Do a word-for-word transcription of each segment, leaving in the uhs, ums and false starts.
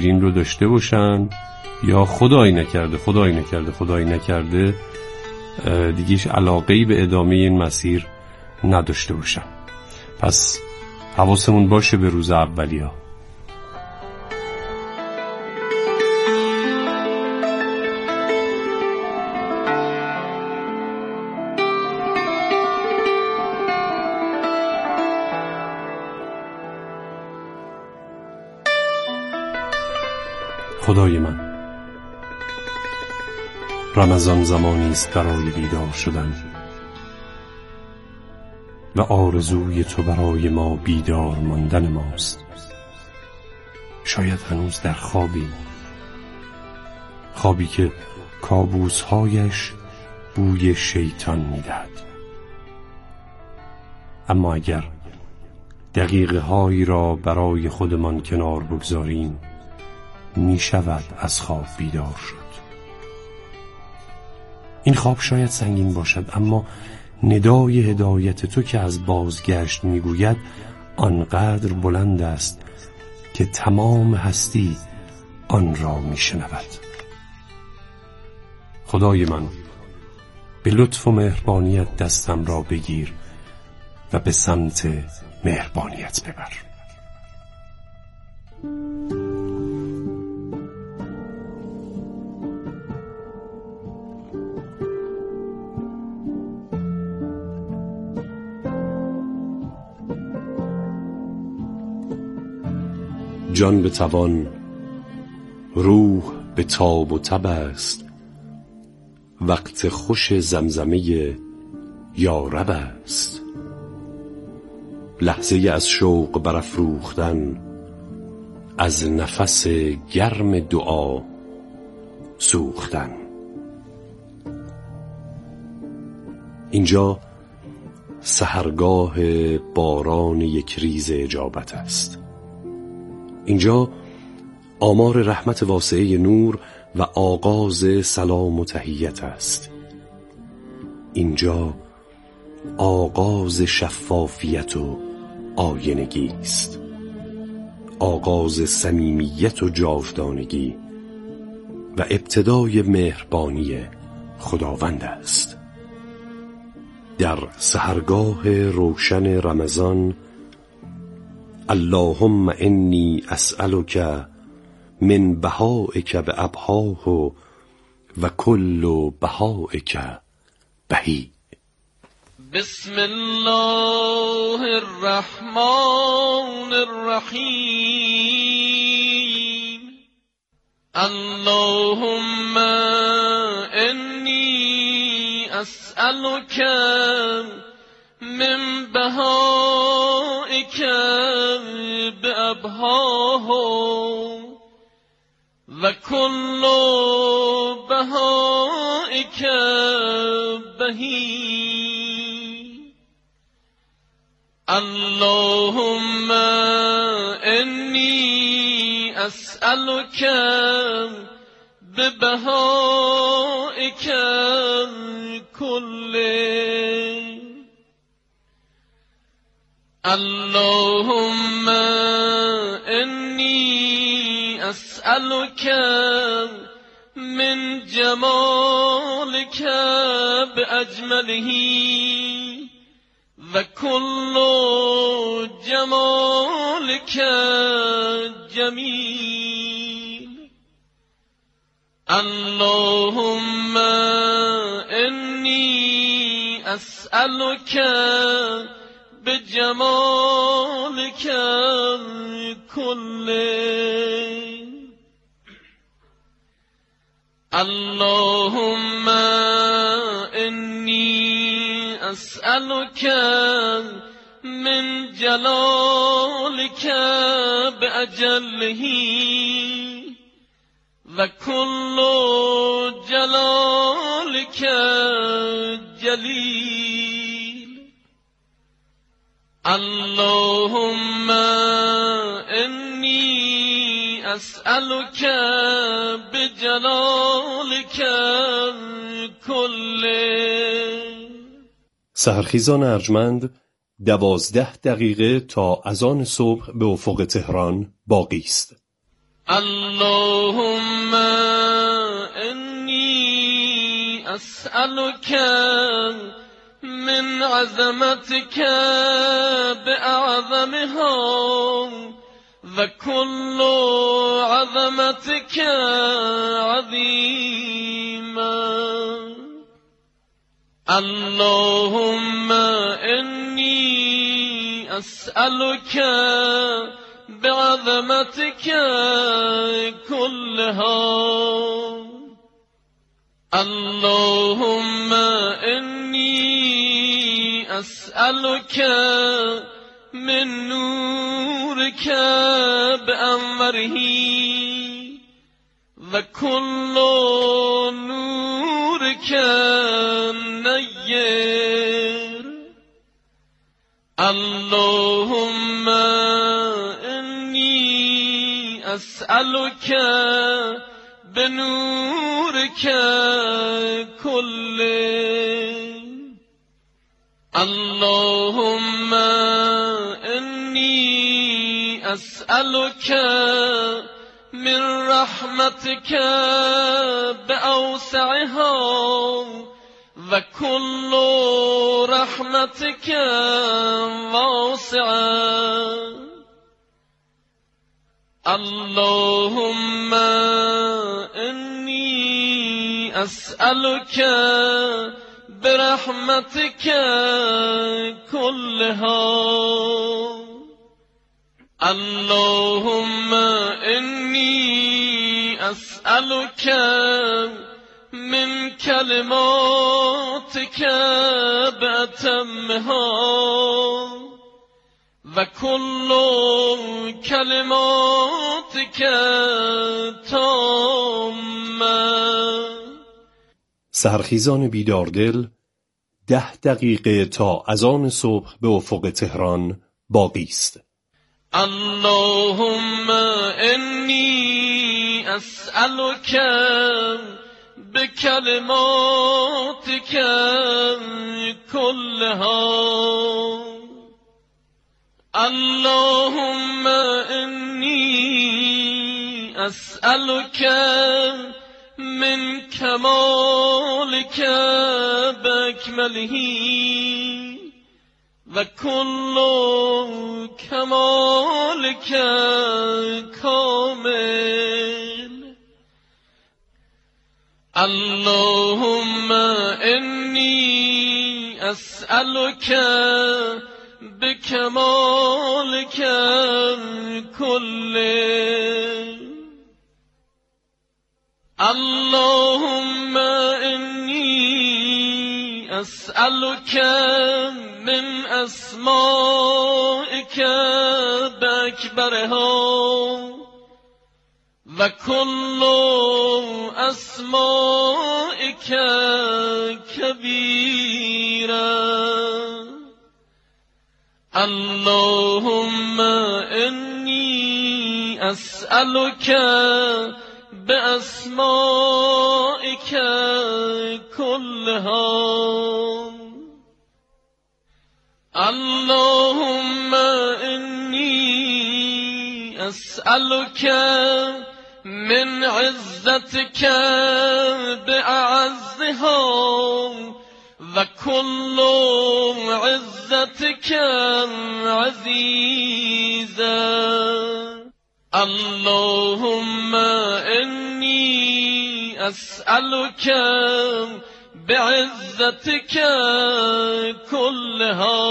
شیرین رو داشته باشن یا خدای نکرده خدای نکرده خدای نکرده دیگه هیچ علاقه‌ای به ادامه این مسیر نداشته باشن. پس حواسمون باشه به روز اولیا. خدای من، رمضان زمانی است برای بیدار شدن و آرزوی تو برای ما بیدار ماندن ماست. شاید هنوز در خوابی، خوابی که کابوس‌هایش بوی شیطان می‌دهد. اما اگر دقیقه هایی را برای خودمان کنار بگذاریم می شود از خواب بیدار شد. این خواب شاید سنگین باشد، اما ندای هدایت تو که از بازگشت می گوید آنقدر بلند است که تمام هستی آن را می شنود. خدای من، به لطف و مهربانیت دستم را بگیر و به سمت مهربانیت ببر. جان به توان، روح به تاب و تب است، وقت خوش زمزمه یارب است. لحظه از شوق برافروختن، از نفس گرم دعا سوختن. اینجا سحرگاه باران یک ریز اجابت است. اینجا آمار رحمت واسعه نور و آغاز سلام و تحیت است. اینجا آغاز شفافیت و آینگی است، آغاز صمیمیت و جاودانگی و ابتدای مهربانی خداوند است. در سحرگاه روشن رمضان، اللهم انی اسألک من بهائک بابهاه و کل بهائک بهی. بسم الله الرحمن الرحیم. اللهم انی اسألک من بهائک بابهاه و کل بهائک بهی. اللهم انی اسألک ببهائک کله. اللهم انی اسألک من جمالک باجمله و کل جمالک جمیل. اللهم انی اسألک بجمالک کله. اللهم انی اسألک من جلالک باجله و کل جلالک جلیل. اللهم انی اسألک بجلالک کله. سحرخیزان ارجمند، دوازده دقیقه تا اذان صبح به افق تهران باقی است. اللهم إني أسألك من عظمتك بأعظمها وكل عظمتك عظيما. اللهم إني أسألك بعظمتك كلها. اللهم إني أسألك من نورك بأنوره وكل نورك نير. اللهم إني أسألك بنورك كله. اللهم إني أسألك من رحمتك بأوسعها وكل رحمتك واسعة. اللهم إني أسألك برحمتك كلها. اللهم إني أسألك من كلماتك بأتمها وكل كلماتك تامة. سحرخیزان بیداردل، ده دقیقه تا اذان صبح به افق تهران باقی است. اللهم إني أسألك بكلماتك كلها. اللهم إني أسألك من كمالك بأكمله وكل كمالك كامل. اللهم إني أسألك بكمالك كله. اللهم إني أسألك من أسمائك بأكبرها وكل أسمائك كبيرا. اللهم إني أسألك بأسمائك كلها. اللهم إني أسألك من عزتك بأعزها وكل عزتك عزيزا. اللهم إني أسألك بعزتك كلها.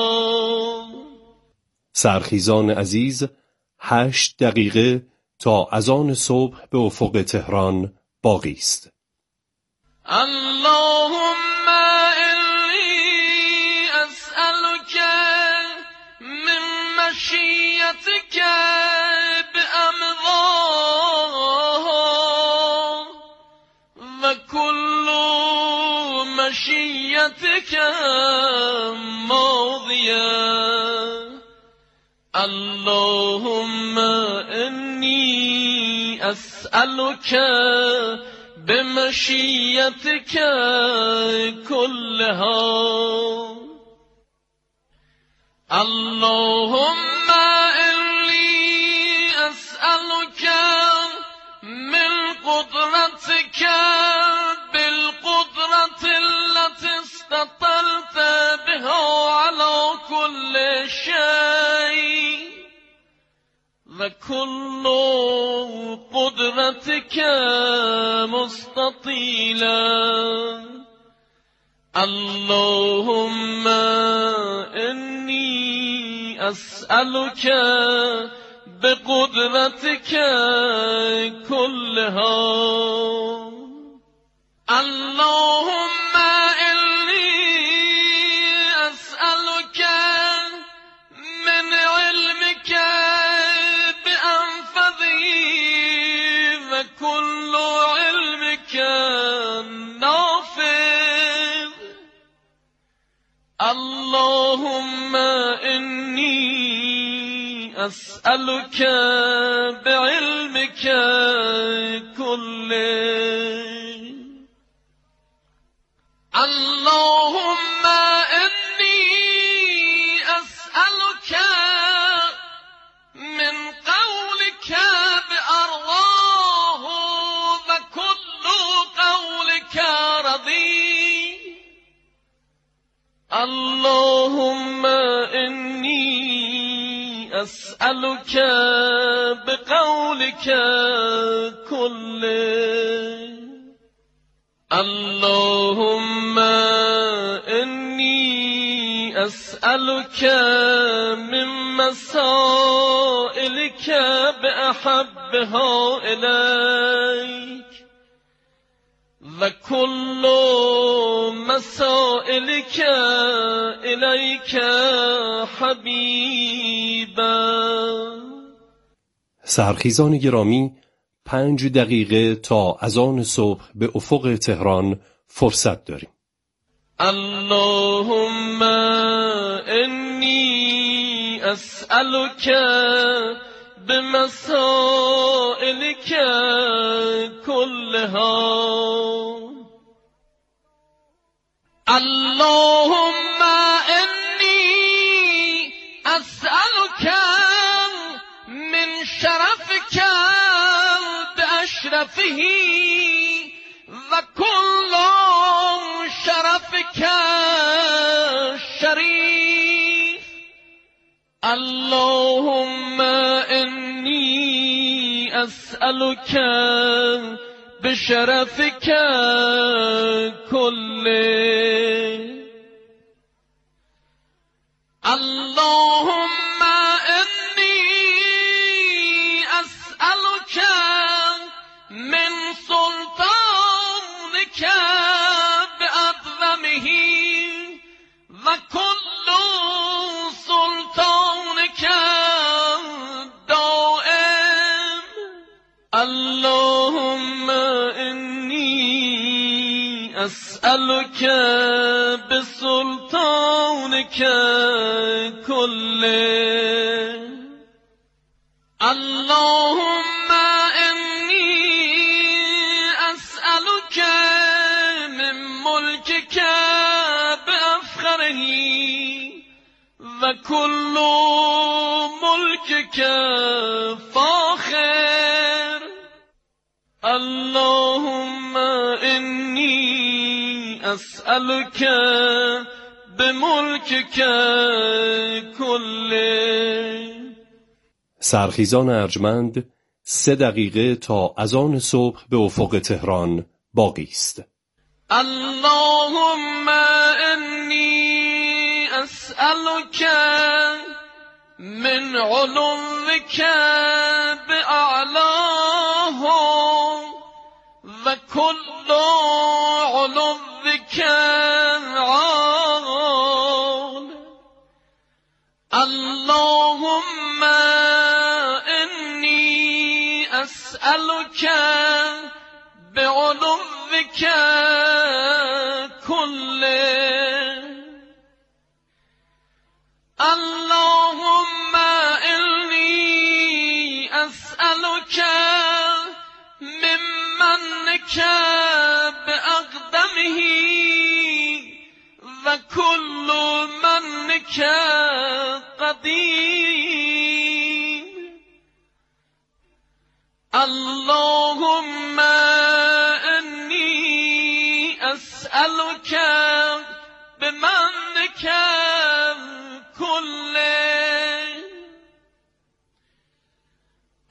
سحرخیزان عزیز، هشت دقیقه تا اذان صبح به افق تهران باقی است. اللهم إني أسألك من مشيتك بأمضاها وكل مشيتك ماضية. اللهم إني أسألك بمشيتك كلها. اللهم إني أسألك كل قدرتك مستطيلا اللهم إني أسألك بقدرتك كلها اللهم إني أسألك من علمك بأنفذه وكل علمك نافذ اللهم إني أسألك بعلمك كله اللهم إني أسألك من قولك بأرضاه وكل قولك رضي اللهم إني أسألك بقولك كله اللهم إني أسألك من مسائلك بأحبها إليك وكل مسائلك إليك حبيبا. سحرخیزان گرامی، پنج دقیقه تا اذان صبح به افق تهران فرصت داریم. اللهم إني أسألك بمسائلك كلها اللهم إني أسألك من شرفك بأشرفه وكل شرفك شريف اللهم إني أسألك بشرفك كله اللهم إني أسألك من سلطانك بأعظمه وكل سلطانك دائم اللهم إني أسألك بسلطانك كله اللهم إني أسألك من ملكك بأفخره وكل ملكك فاخر اللهم إني أسألك بملكك كله. سحرخیزان ارجمند، سه دقیقه تا اذان صبح به افق تهران باقی است. اللهم إني أسألك من علوك بأعلاه وكل علوك عال اللهم إني أسألك بعلوك كله اللهم إني أسألك من منك بأقدمه وكل منك قديم اللهم إني أسألك بمنك كله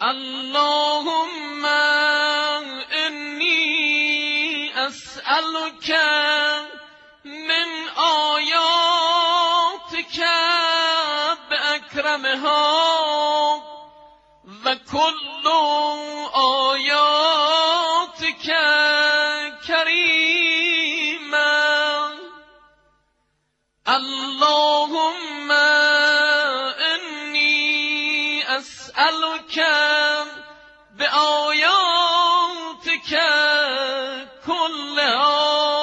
أسألك من آياتك بأكرمها وكل آياتك كريما اللهم إني أسألك بآياتك كلها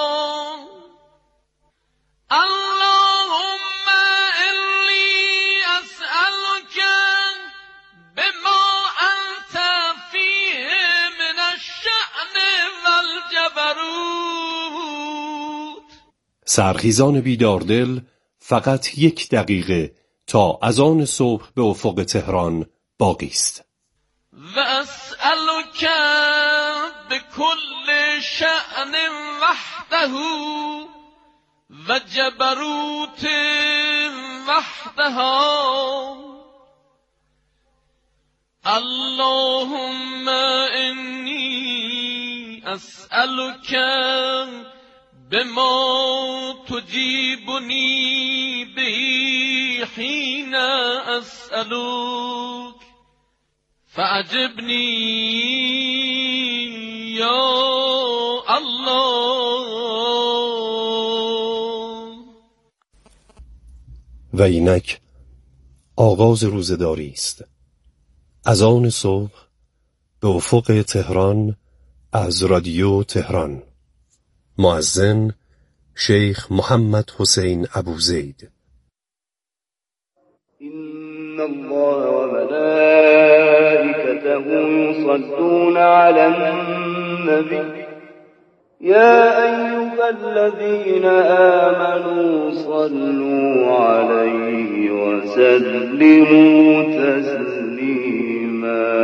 اللهم إني أسألك بما أنت فيه من الشأن والجبروت. سحرخیزان بیداردل فقط یک دقیقه تا اذان صبح به افق تهران باقی است. و اسألک بكل شأن وحده و جبروت وحدها اللهم إني أسألك بما تجيبني به حين أسألك فأجبني يا الله. و اینک آغاز روزداری است. اذان صبح به افق تهران از رادیو تهران. مؤذن شیخ محمد حسین ابوزید. إن الله وملائكته يصلون على النبي يا أيها الذين آمنوا صلوا عليه وسلموا تسليما.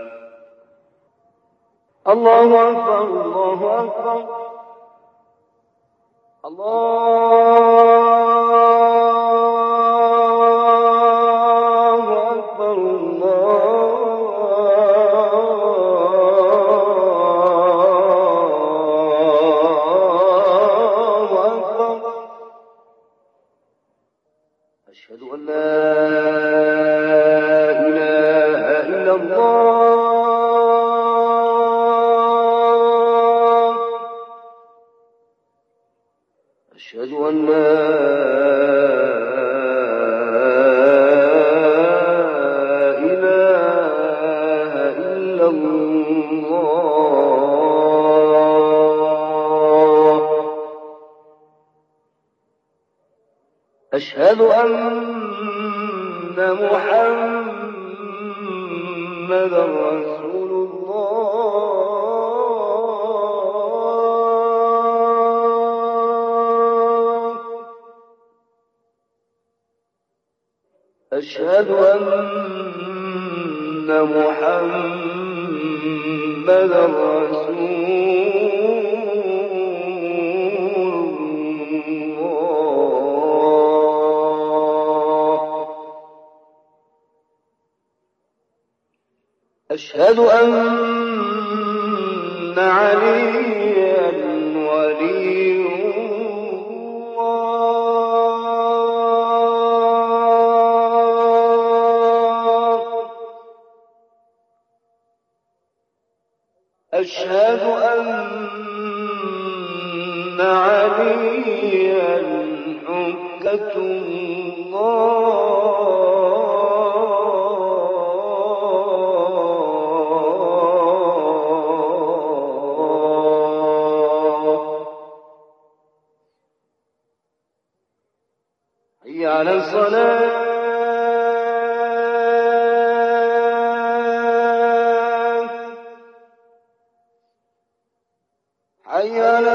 الله أكبر الله أكبر الله أشهد أن لا إله إلا الله أشهد أن لا إله إلا الله أشهد أن محمد رسول الله أشهد أن محمد رسول أشهد أن عليا ولي الله أشهد أن عليا حجة الله على الصلاة حي على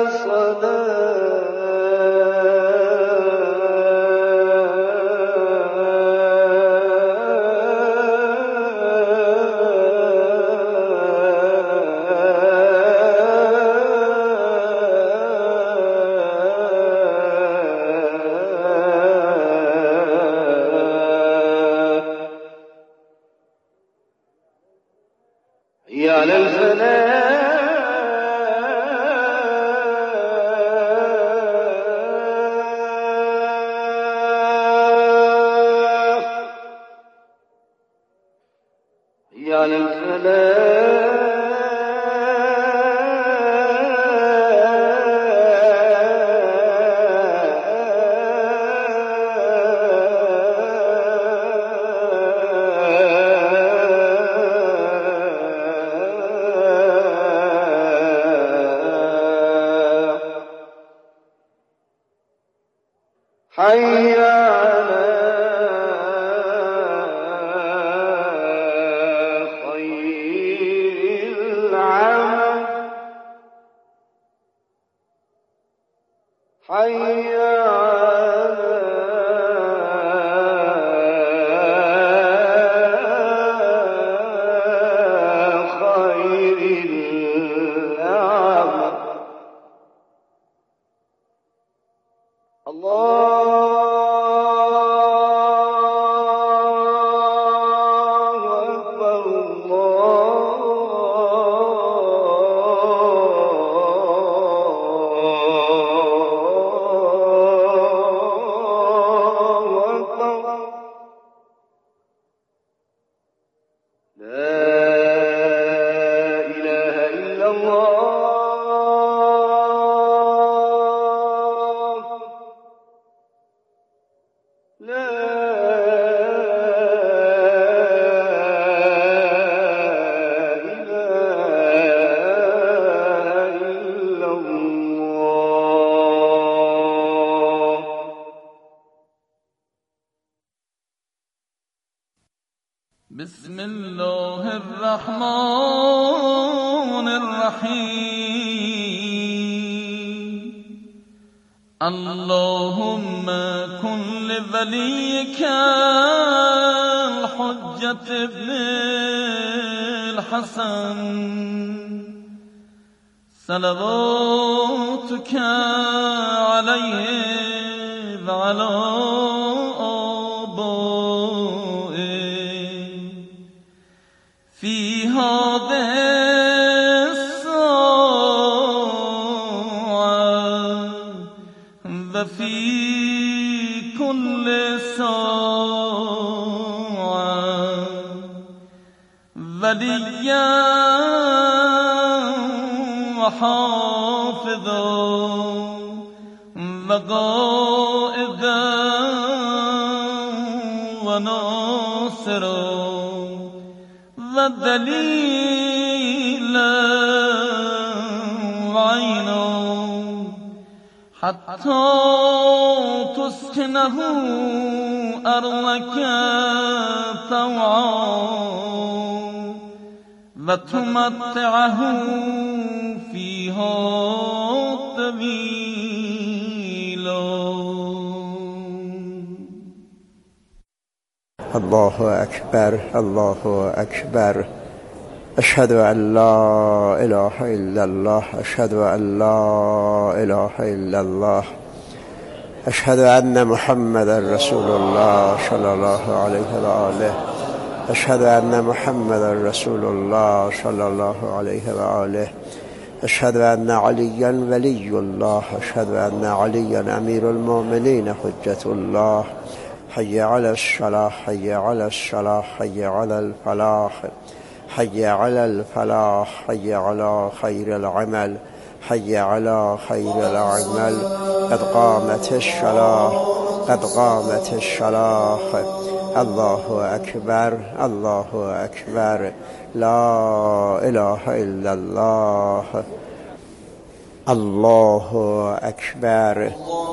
حي على الفلاح حي على خير العمل حي على خير العمل الله أكبر الله أكبر لا إله إلا الله لا إله إلا الله بسم الله الرحمن الرحيم اللهم كن لوليك الحجة ابن الحسن صلواتك عليه وعلى آبائه في هذه الساعة وفي كل ساعة وليا وحافظا وقائدا وناصرا ودليلا وعينا حتى تسكنه أرضك طوعا وتمتعه فيها طويلا. الله أكبر الله أكبر أشهد أن لا إله إلا الله أشهد أن لا إله إلا الله أشهد أن محمدا رسول الله صلى الله عليه وآله أشهد أن محمدا رسول الله صلى الله عليه وآله أشهد أن عليا ولي الله أشهد أن عليا أمير المؤمنين حجة الله حي على الصلاة حي على الصلاة حي على الفلاح حي على الفلاح حي على خير العمل حي على خير العمل قد قامت الصلاة قد قامت الصلاة الله أكبر الله أكبر لا إله إلا الله الله أكبر.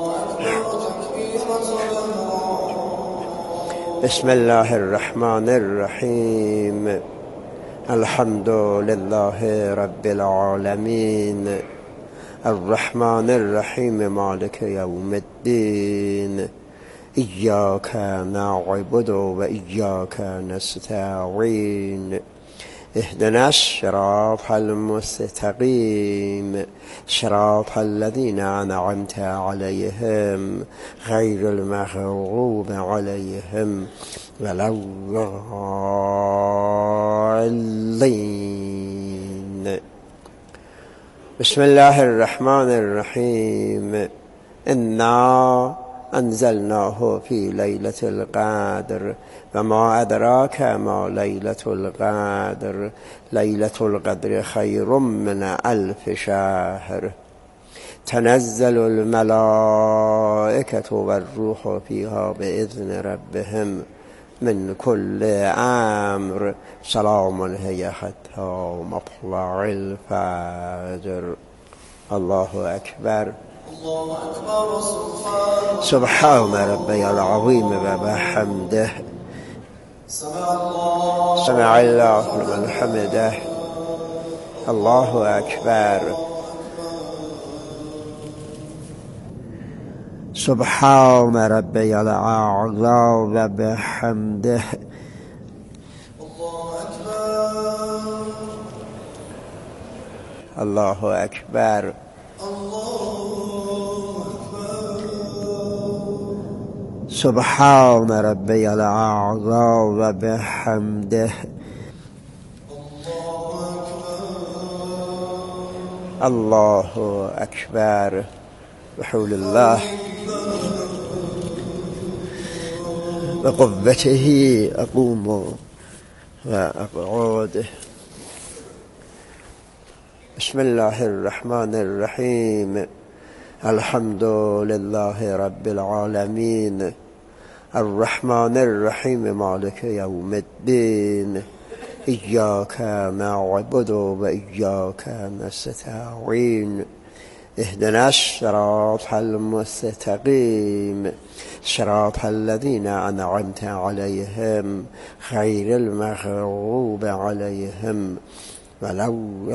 بسم الله الرحمن الرحيم الحمد لله رب العالمين الرحمن الرحيم مالك يوم الدين إياك نعبد وإياك نستعين اهدنا الصراط المستقيم صراط الذين أنعمت عليهم غير المغضوب عليهم ولا الضالين. بسم الله الرحمن الرحيم إنا أنزلناه في ليلة القدر وما أدراك ما ليلة القدر ليلة القدر خير من ألف شهر تنزل الملائكة والروح فيها بإذن ربهم من كل أمر سلام هي حتى مطلع الفجر. الله أكبر سبحان ربي العظيم وبحمده سمع الله لمن حمده الله أكبر سبحان ربي الأعلى وبحمده الله أكبر سبحان ربي الأعلى وبحمده الله أكبر بحول الله بقوته أقوم وأقعد. بسم الله الرحمن الرحيم. الحمد لله رب العالمين الرحمن الرحيم مالك يوم الدين إياك نعبد وإياك نستعين اهدنا الصراط المستقيم صراط الذين أنعمت عليهم غير المغضوب عليهم ولا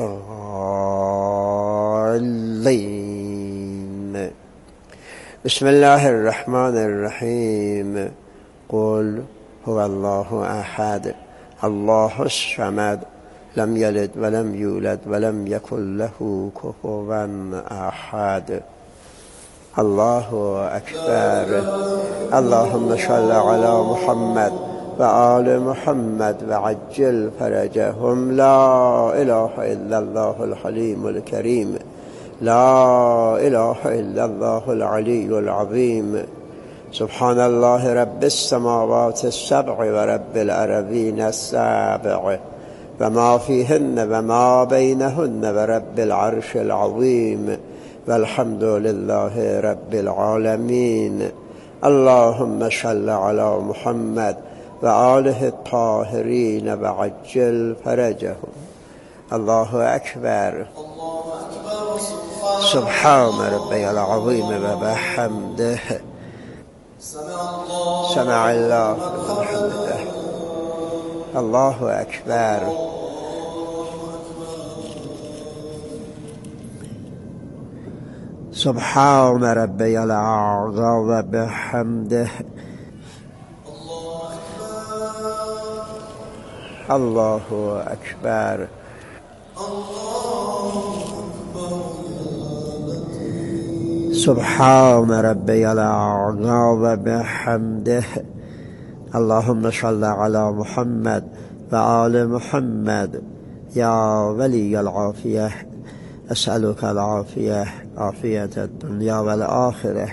الضالين. بسم الله الرحمن الرحيم. قل هو الله أحد الله الصمد لم يلد ولم يولد ولم يكن له كفوا أحد. الله أكبر. اللهم صل على محمد وآل محمد وعجل فرجهم. لا إله إلا الله الحليم الكريم لا إله إلا الله العلي العظيم. سبحان الله رب السماوات السبع ورب الأرضين السبع وما فيهن وما بينهن ورب العرش العظيم والحمد لله رب العالمين. اللهم صل على محمد وآله الطاهرين وعجل فرجهم. الله أكبر. سبحان ربي العظيم وبحمده سمع الله لمن حمده. الله أكبر. سبحان ربي الأعلى وبحمده. الله أكبر. سبحان ربي الأعلى وبحمده. اللهم صل على محمد وآل محمد. يا ولي العافية أسألك العافية عافية الدنيا والآخرة.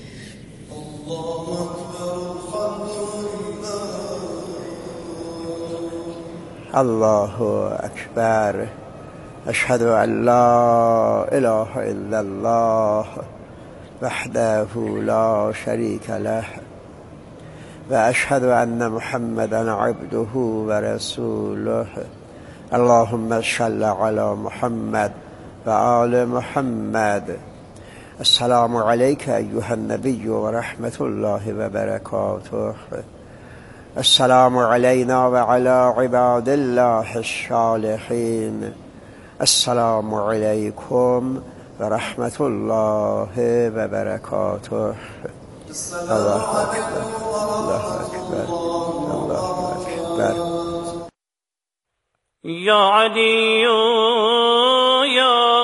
الله أكبر. أشهد أن لا إله إلا الله وحده لا شريك له وأشهد أن محمدا عبده ورسوله. اللهم صل على محمد وآل محمد. السلام عليك أيها النبي ورحمة الله وبركاته. السلام علينا وعلى عباد الله الصالحين. السلام عليكم ورحمة الله وبركاته. الله أكبر الله أكبر الله أكبر. يا علي يا